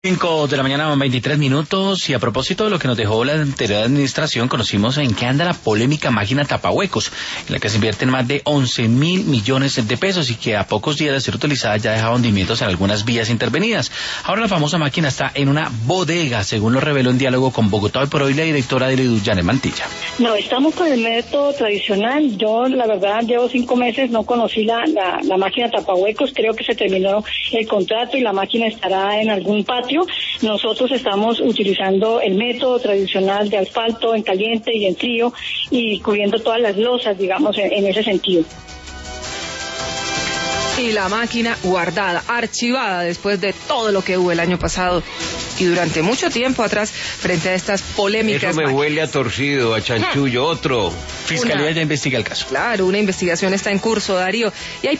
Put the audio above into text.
5 de la mañana, 23 minutos, y a propósito de lo que nos dejó la anterior administración, conocimos en qué anda la polémica máquina tapahuecos, en la que se invierten más de 11.000 millones de pesos y que a pocos días de ser utilizada ya deja hundimientos en algunas vías intervenidas. Ahora la famosa máquina está en una bodega, según lo reveló en diálogo con Bogotá Hoy por Hoy la directora de Lidu, Janet Mantilla. No, estamos con el método tradicional. Yo, la verdad, llevo 5 meses, no conocí la máquina tapahuecos. Creo que se terminó el contrato y la máquina estará en algún patio. Nosotros estamos utilizando el método tradicional de asfalto en caliente y en frío y cubriendo todas las losas, digamos, en ese sentido. Y la máquina guardada, archivada después de todo lo que hubo el año pasado y durante mucho tiempo atrás frente a estas polémicas. Eso me huele a torcido, a chanchullo, otro. Fiscalía ya investiga el caso. Claro, una investigación está en curso, Darío, y hay